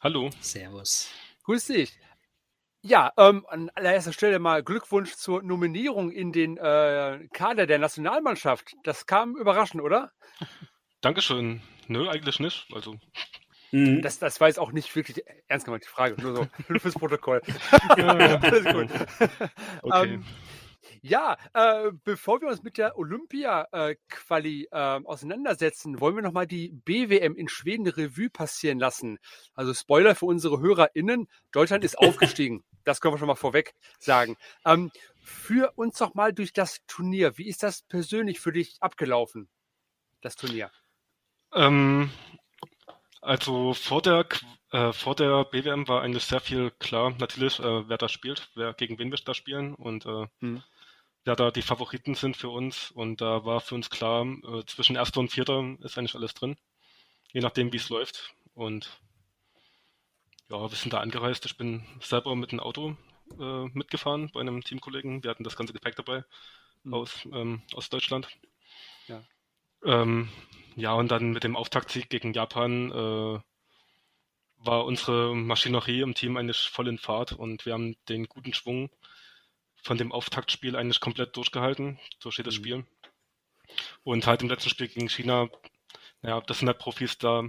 Hallo. Servus. Grüß dich. Ja, an allererster Stelle mal Glückwunsch zur Nominierung in den Kader der Nationalmannschaft. Das kam überraschend, oder? Dankeschön. Nö, eigentlich nicht. Also, Das war jetzt auch nicht wirklich ernst gemeint, die Frage, nur so fürs Protokoll. Alles gut. okay. Ja, bevor wir uns mit der Olympia-Quali auseinandersetzen, wollen wir nochmal die BWM in Schweden Revue passieren lassen. Also Spoiler für unsere HörerInnen, Deutschland ist aufgestiegen. Das können wir schon mal vorweg sagen. Führ uns doch mal durch das Turnier. Wie ist das persönlich für dich abgelaufen, das Turnier? Also vor der BWM war eigentlich sehr viel klar, natürlich, wer da spielt, gegen wen wir da spielen und wer da die Favoriten sind für uns. Und da war für uns klar, zwischen Erster und Vierter ist eigentlich alles drin, je nachdem, wie es läuft. Und ja, wir sind da angereist. Ich bin selber mit dem Auto mitgefahren bei einem Teamkollegen. Wir hatten das ganze Gepäck dabei aus Deutschland. Ja. Ja, und dann mit dem Auftaktsieg gegen Japan war unsere Maschinerie im Team eigentlich voll in Fahrt und wir haben den guten Schwung von dem Auftaktspiel eigentlich komplett durchgehalten, durch jedes Spiel. Und halt im letzten Spiel gegen China, ja, das sind halt Profis, da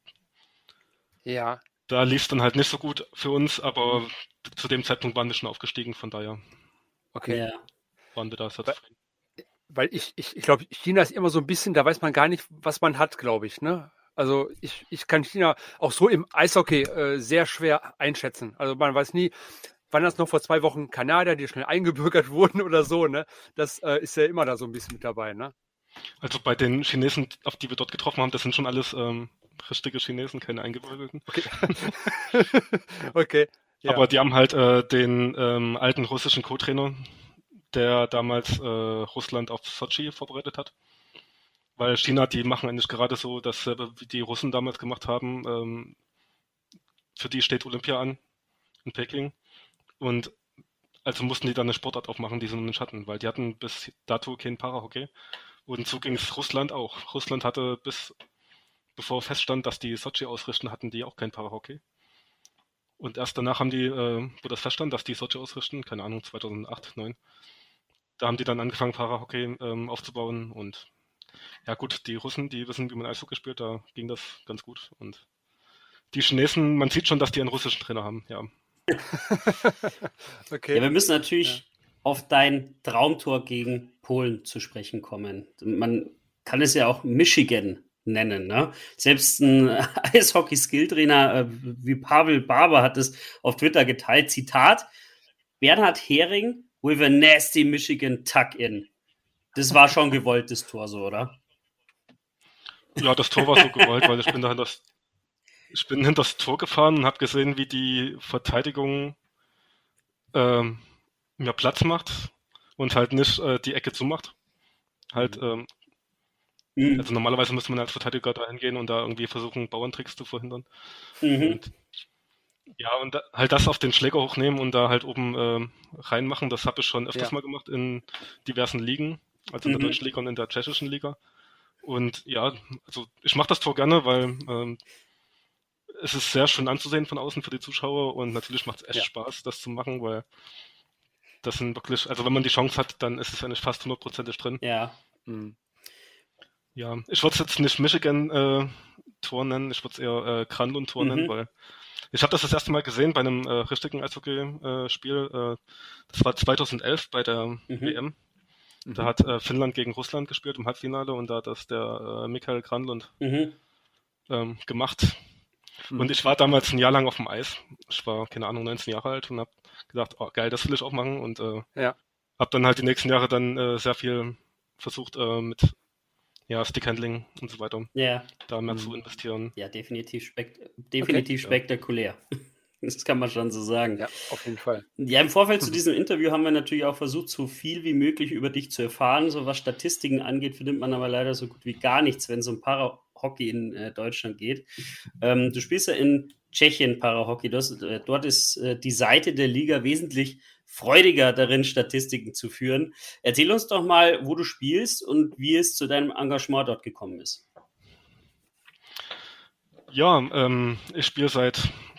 lief es dann halt nicht so gut für uns, aber zu dem Zeitpunkt waren wir schon aufgestiegen, von daher waren wir da sehr zufrieden. Weil ich glaube, China ist immer so ein bisschen, da weiß man gar nicht, was man hat, glaube ich, ne? Also ich kann China auch so im Eishockey sehr schwer einschätzen. Also man weiß nie, wann das noch vor 2 Wochen Kanadier, die schnell eingebürgert wurden oder so, ne? Das ist ja immer da so ein bisschen mit dabei, ne? Also bei den Chinesen, auf die wir dort getroffen haben, das sind schon alles richtige Chinesen, keine Eingebürgerten. Okay. Okay. Ja. Aber die haben halt den alten russischen Co-Trainer, der damals Russland auf Sochi vorbereitet hat. Weil China, die machen eigentlich gerade so dasselbe, wie die Russen damals gemacht haben. Für die steht Olympia an in Peking. Und also mussten die dann eine Sportart aufmachen, die sie noch nicht hatten, weil die hatten bis dato kein Parahockey. Und so ging es Russland auch. Russland hatte bevor feststand, dass die Sochi ausrichten, hatten die auch kein Parahockey. Und erst danach haben die, wo das feststand, dass die Sochi ausrichten, keine Ahnung, 2008, 2009, da haben die dann angefangen, Parahockey aufzubauen. Und ja gut, die Russen, die wissen, wie man Eishockey spielt, da ging das ganz gut. Und die Chinesen, man sieht schon, dass die einen russischen Trainer haben, ja. Okay. Ja, wir müssen natürlich auf dein Traumtor gegen Polen zu sprechen kommen. Man kann es ja auch Michigan nennen, ne? Selbst ein Eishockey-Skilltrainer wie Pavel Barber hat es auf Twitter geteilt. Zitat: Bernhard Hering with a nasty Michigan tuck-in. Das war schon gewolltes Tor, so, oder? Ja, das Tor war so gewollt, weil ich bin hinter das Tor gefahren und habe gesehen, wie die Verteidigung mir Platz macht und halt nicht die Ecke zumacht. Halt, also normalerweise müsste man als Verteidiger da hingehen und da irgendwie versuchen, Bauerntricks zu verhindern. Und, ja, und halt das auf den Schläger hochnehmen und da halt oben reinmachen, das habe ich schon öfters mal gemacht in diversen Ligen, also in der deutschen Liga und in der tschechischen Liga. Und ja, also ich mache das Tor gerne, weil es ist sehr schön anzusehen von außen für die Zuschauer und natürlich macht es echt Spaß, das zu machen, weil das sind wirklich, also wenn man die Chance hat, dann ist es eigentlich fast 100%ig drin. Ja. Ja, ich würde es jetzt nicht Michigan-Tor nennen, ich würde es eher Granlund-Tor nennen, weil ich habe das erste Mal gesehen bei einem richtigen Eishockey-Spiel. Das war 2011 bei der WM. Da hat Finnland gegen Russland gespielt im Halbfinale und da hat das der Mikael Granlund gemacht. Und ich war damals ein Jahr lang auf dem Eis. Ich war, keine Ahnung, 19 Jahre alt und habe gedacht, oh geil, das will ich auch machen. Und habe dann halt die nächsten Jahre dann sehr viel versucht mit Stickhandling und so weiter. Da mehr zu investieren. Ja, definitiv spektakulär. Das kann man schon so sagen. Ja, auf jeden Fall. Ja, im Vorfeld zu diesem Interview haben wir natürlich auch versucht, so viel wie möglich über dich zu erfahren. So was Statistiken angeht, findet man aber leider so gut wie gar nichts, wenn es um Parahockey in Deutschland geht. Du spielst ja in Tschechien Parahockey. Dort ist die Seite der Liga wesentlich freudiger darin, Statistiken zu führen. Erzähl uns doch mal, wo du spielst und wie es zu deinem Engagement dort gekommen ist. Ja, ich spiele seit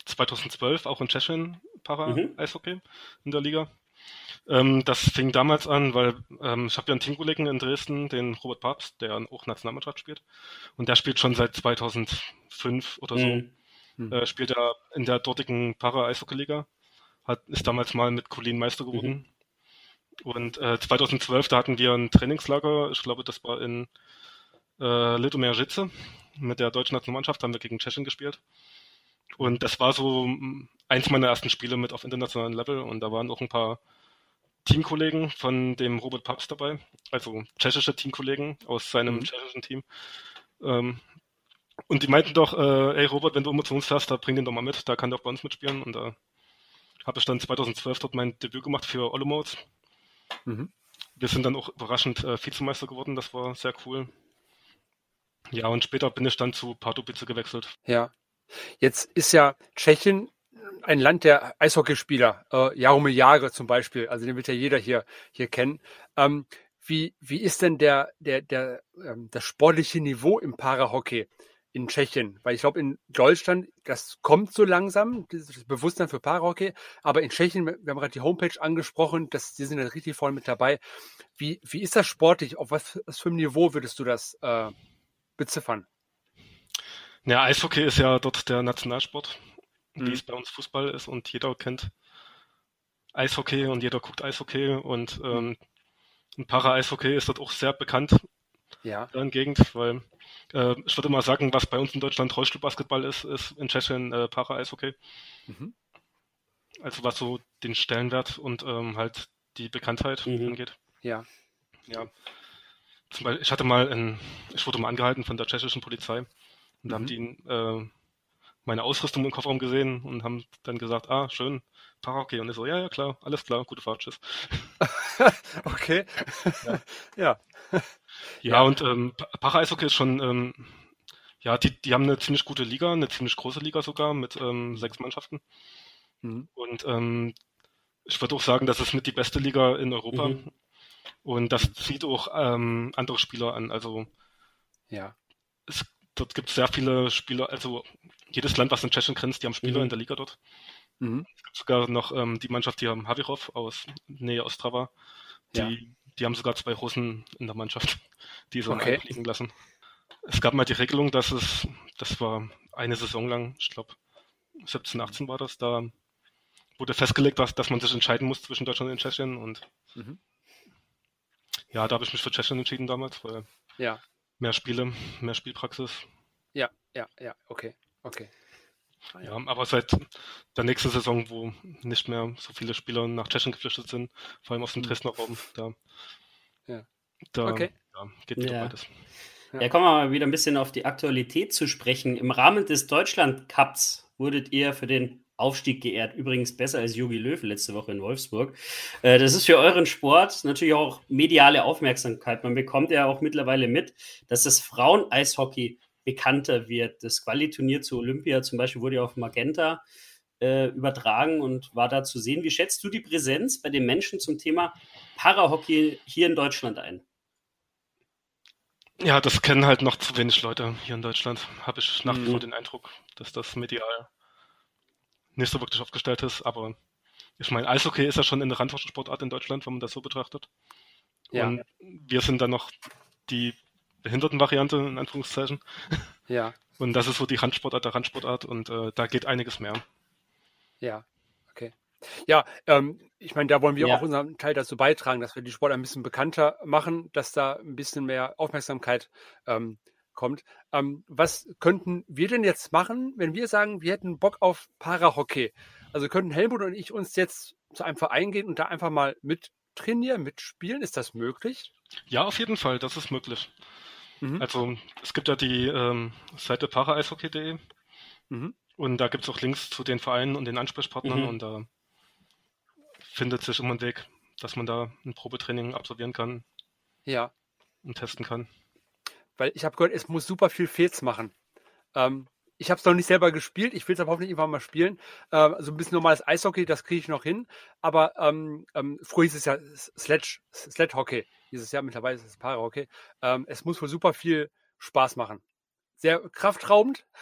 2012 auch in Tschechien Para-Eishockey in der Liga. Das fing damals an, weil ich habe ja einen Teamkollegen in Dresden, den Robert Papst, der auch Nationalmannschaft spielt. Und der spielt schon seit 2005 oder so. Spielt er in der dortigen Para-Eishockey-Liga. Ist damals mal mit Kolin Meister geworden. Und 2012, da hatten wir ein Trainingslager, ich glaube, das war in Litoměřice. Mit der deutschen Nationalmannschaft haben wir gegen Tschechien gespielt. Und das war so eins meiner ersten Spiele mit auf internationalem Level. Und da waren auch ein paar Teamkollegen von dem Robert Papst dabei, also tschechische Teamkollegen aus seinem tschechischen Team. Und die meinten doch, ey Robert, wenn du immer zu uns fährst, da bring den doch mal mit, da kann der auch bei uns mitspielen. Und da habe ich dann 2012 dort mein Debüt gemacht für Olomouc. Wir sind dann auch überraschend Vizemeister geworden, das war sehr cool. Ja, und später bin ich dann zu Pardubice gewechselt. Ja, jetzt ist ja Tschechien ein Land der Eishockeyspieler, Jaromir Jagr zum Beispiel, also den wird ja jeder hier kennen. Wie ist denn das sportliche Niveau im Parahockey in Tschechien? Weil ich glaube, in Deutschland, das kommt so langsam, das Bewusstsein für Parahockey, aber in Tschechien, wir haben gerade die Homepage angesprochen, die sind ja richtig voll mit dabei. Wie ist das sportlich? Auf was für ein Niveau würdest du das beziffern? Ja, Eishockey ist ja dort der Nationalsport, wie es bei uns Fußball ist, und jeder kennt Eishockey und jeder guckt Eishockey, und Para-Eishockey ist dort auch sehr bekannt in der Gegend, weil ich würde mal sagen, was bei uns in Deutschland Rollstuhlbasketball ist in Tschechien Para-Eishockey. Also was so den Stellenwert und halt die Bekanntheit angeht. Ja. Zum Beispiel, ich wurde mal angehalten von der tschechischen Polizei, und da haben die meine Ausrüstung im Kofferraum gesehen und haben dann gesagt, schön, Parahockey. Und ich so, ja, klar, alles klar, gute Fahrt, tschüss. Okay. Ja. Ja, und Para-Eishockey ist schon, die haben eine ziemlich gute Liga, eine ziemlich große Liga sogar, mit 6 Mannschaften. Und ich würde auch sagen, das ist mit die beste Liga in Europa. Und das zieht auch andere Spieler an. Also dort gibt es sehr viele Spieler, also jedes Land, was in Tschechien grenzt, die haben Spieler in der Liga dort. Es gibt sogar noch die Mannschaft, die haben Havirov aus Nähe Ostrava. Die haben sogar 2 Russen in der Mannschaft, die so einfliegen lassen. Es gab mal die Regelung, das war eine Saison lang, ich glaube 17, 18 war das, da wurde festgelegt, dass man sich entscheiden muss zwischen Deutschland und Tschechien, und da habe ich mich für Tschechien entschieden damals, weil mehr Spiele, mehr Spielpraxis. Ja, okay. Ja, aber seit der nächsten Saison, wo nicht mehr so viele Spieler nach Tschechien geflüchtet sind, vor allem aus dem Dresdner Raum, geht wieder beides. Ja, kommen wir mal wieder ein bisschen auf die Aktualität zu sprechen. Im Rahmen des Deutschland-Cups wurdet ihr für den Aufstieg geehrt. Übrigens besser als Jogi Löw letzte Woche in Wolfsburg. Das ist für euren Sport natürlich auch mediale Aufmerksamkeit. Man bekommt ja auch mittlerweile mit, dass das Frauen-Eishockey bekannter wird. Das Quali-Turnier zu Olympia zum Beispiel wurde ja auf Magenta übertragen und war da zu sehen. Wie schätzt du die Präsenz bei den Menschen zum Thema Parahockey hier in Deutschland ein? Ja, das kennen halt noch zu wenig Leute hier in Deutschland. Habe ich nach wie vor den Eindruck, dass das medial nicht so wirklich aufgestellt ist. Aber ich meine, Eishockey ist ja schon eine Randsportart in Deutschland, wenn man das so betrachtet. Ja. Und wir sind dann noch die Behindertenvariante, in Anführungszeichen. Ja. Und das ist so die Randsportart der Randsportart, und da geht einiges mehr. Ja, okay. Ja, ich meine, da wollen wir auch unseren Teil dazu beitragen, dass wir die Sport ein bisschen bekannter machen, dass da ein bisschen mehr Aufmerksamkeit kommt. Was könnten wir denn jetzt machen, wenn wir sagen, wir hätten Bock auf Parahockey? Also könnten Helmut und ich uns jetzt zu einem Verein gehen und da einfach mal mittrainieren, mitspielen? Ist das möglich? Ja, auf jeden Fall, das ist möglich. Also es gibt ja die Seite paraeishockey.de und da gibt es auch Links zu den Vereinen und den Ansprechpartnern, und da findet sich immer ein Weg, dass man da ein Probetraining absolvieren kann und testen kann. Weil ich habe gehört, es muss super viel Fehls machen. Ich habe es noch nicht selber gespielt, ich will es aber hoffentlich irgendwann mal spielen. Also ein bisschen normales Eishockey, das kriege ich noch hin. Aber früher hieß es ja Sledgehockey. Dieses Jahr mittlerweile ist es Parahockey. Es muss wohl super viel Spaß machen. Sehr kraftraubend,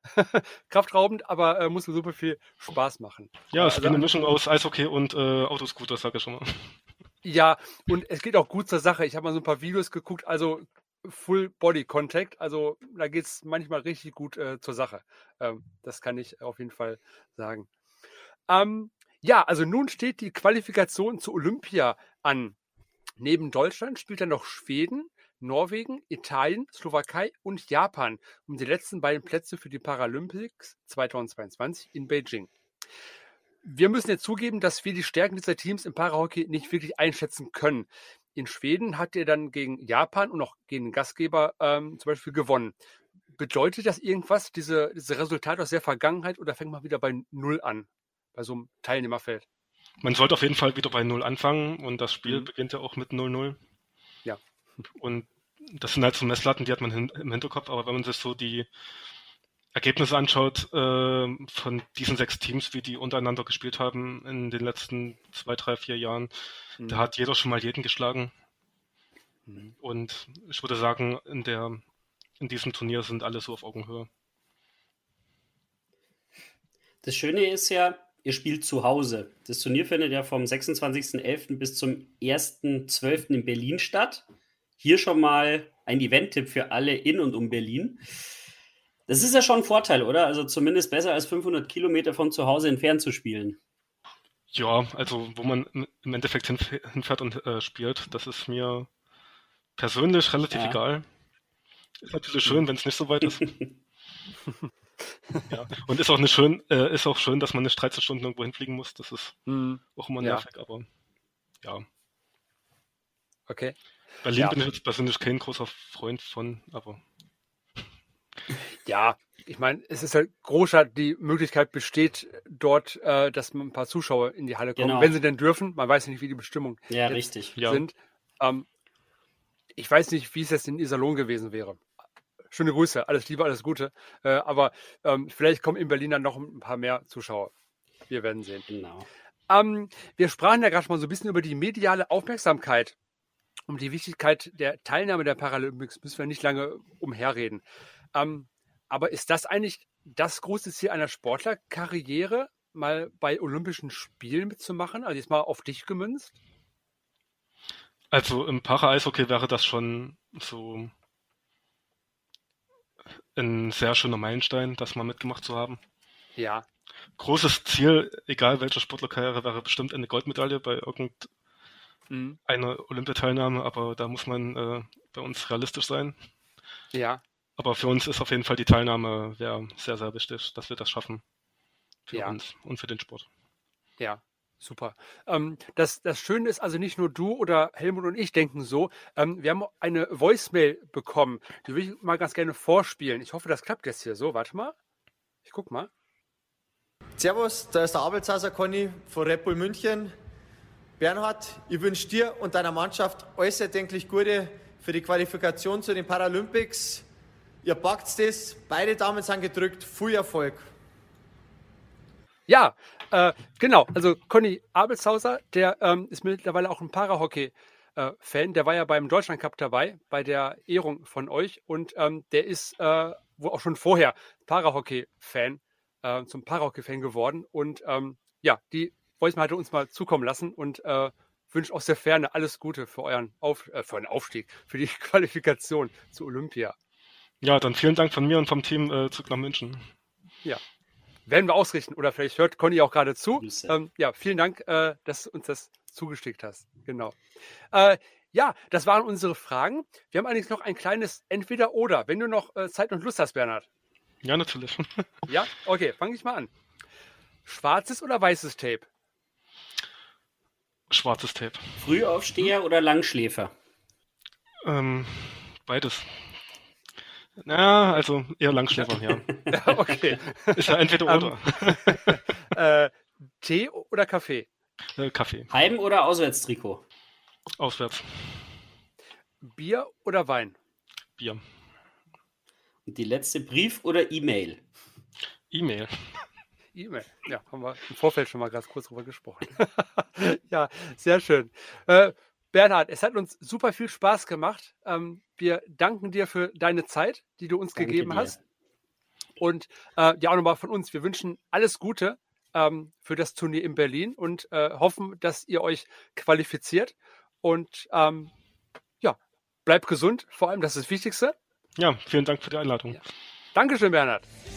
kraftraubend, aber muss super viel Spaß machen. Ja, es ist wie eine Mischung aus Eishockey und Autoscooter, sag ich schon mal. Ja, und es geht auch gut zur Sache. Ich habe mal so ein paar Videos geguckt, also Full Body Contact, also da geht es manchmal richtig gut zur Sache. Das kann ich auf jeden Fall sagen. Ja, also nun steht die Qualifikation zur Olympia an. Neben Deutschland spielt dann noch Schweden, Norwegen, Italien, Slowakei und Japan um die letzten beiden Plätze für die Paralympics 2022 in Beijing. Wir müssen jetzt zugeben, dass wir die Stärken dieser Teams im Parahockey nicht wirklich einschätzen können. In Schweden hat er dann gegen Japan und auch gegen den Gastgeber zum Beispiel gewonnen. Bedeutet das irgendwas, diese Resultate aus der Vergangenheit, oder fängt man wieder bei Null an, bei so einem Teilnehmerfeld? Man sollte auf jeden Fall wieder bei 0 anfangen und das Spiel beginnt ja auch mit 0-0. Ja. Und das sind halt so Messlatten, die hat man im Hinterkopf, aber wenn man sich so die Ergebnisse anschaut von diesen 6 Teams, wie die untereinander gespielt haben in den letzten 2, 3, 4 Jahren, da hat jeder schon mal jeden geschlagen. Und ich würde sagen, in diesem Turnier sind alle so auf Augenhöhe. Das Schöne ist ja, ihr spielt zu Hause. Das Turnier findet ja vom 26.11. bis zum 1.12. in Berlin statt. Hier schon mal ein Event-Tipp für alle in und um Berlin. Das ist ja schon ein Vorteil, oder? Also zumindest besser als 500 Kilometer von zu Hause entfernt zu spielen. Ja, also wo man im Endeffekt hinfährt und spielt, das ist mir persönlich relativ egal. Ist natürlich schön, wenn es nicht so weit ist. Ja. Und ist auch schön, dass man nicht 13 Stunden irgendwo hinfliegen muss. Das ist auch immer nervig, aber ja. Okay. Berlin bin ich jetzt persönlich kein großer Freund von, aber. Ja, ich meine, es ist halt Großstadt, die Möglichkeit besteht dort, dass ein paar Zuschauer in die Halle kommen, wenn sie denn dürfen. Man weiß nicht, wie die Bestimmungen sind. Ich weiß nicht, wie es jetzt in Iserlohn gewesen wäre. Schöne Grüße, alles Liebe, alles Gute. Aber vielleicht kommen in Berlin dann noch ein paar mehr Zuschauer. Wir werden sehen. Genau. Wir sprachen ja gerade mal so ein bisschen über die mediale Aufmerksamkeit. Um die Wichtigkeit der Teilnahme der Paralympics müssen wir nicht lange umherreden. Aber ist das eigentlich das große Ziel einer Sportlerkarriere, mal bei Olympischen Spielen mitzumachen? Also jetzt mal auf dich gemünzt? Also im Para-Eishockey wäre das schon so ein sehr schöner Meilenstein, das mal mitgemacht zu haben. Ja. Großes Ziel, egal welche Sportlerkarriere, wäre bestimmt eine Goldmedaille bei irgendeiner Olympiateilnahme, aber da muss man bei uns realistisch sein. Ja. Aber für uns ist auf jeden Fall die Teilnahme sehr, sehr wichtig, dass wir das schaffen. Für uns und für den Sport. Ja, super. Das Schöne ist also, nicht nur du oder Helmut und ich denken so. Wir haben eine Voicemail bekommen, die will ich mal ganz gerne vorspielen. Ich hoffe, das klappt jetzt hier so. Warte mal. Ich guck mal. Servus, da ist der Abelshauser Conny von Red Bull München. Bernhard, ich wünsche dir und deiner Mannschaft alles erdenklich Gute für die Qualifikation zu den Paralympics. Ihr packt es, beide Daumen sind gedrückt, viel Erfolg. Ja, genau. Also Conny Abelshauser, der ist mittlerweile auch ein Parahockey-Fan. Der war ja beim Deutschland Cup dabei, bei der Ehrung von euch. Und der ist wohl auch schon vorher Parahockey-Fan, zum Parahockey-Fan geworden. Und die Voicemail hat er uns mal zukommen lassen und wünscht aus der Ferne alles Gute für euren Aufstieg, für die Qualifikation zur Olympia. Ja, dann vielen Dank von mir und vom Team zurück nach München. Ja, werden wir ausrichten. Oder vielleicht hört Conny auch gerade zu. Vielen Dank, dass du uns das zugeschickt hast. Genau. Das waren unsere Fragen. Wir haben eigentlich noch ein kleines Entweder-Oder, wenn du noch Zeit und Lust hast, Bernhard. Ja, natürlich. Ja, okay, fange ich mal an. Schwarzes oder weißes Tape? Schwarzes Tape. Frühaufsteher oder Langschläfer? Beides. Ja, also eher Langschläfer, ja. Okay. Ist ja entweder oder. Tee oder Kaffee? Kaffee. Heim- oder Auswärtstrikot? Auswärts. Bier oder Wein? Bier. Und die letzte, Brief oder E-Mail? E-Mail. E-Mail. Ja, haben wir im Vorfeld schon mal ganz kurz drüber gesprochen. Ja, sehr schön. Bernhard, es hat uns super viel Spaß gemacht. Wir danken dir für deine Zeit, die du uns gegeben hast. Und ja, auch nochmal von uns, wir wünschen alles Gute für das Turnier in Berlin und hoffen, dass ihr euch qualifiziert. Und ja, bleibt gesund, vor allem, das ist das Wichtigste. Ja, vielen Dank für die Einladung. Ja. Dankeschön, Bernhard.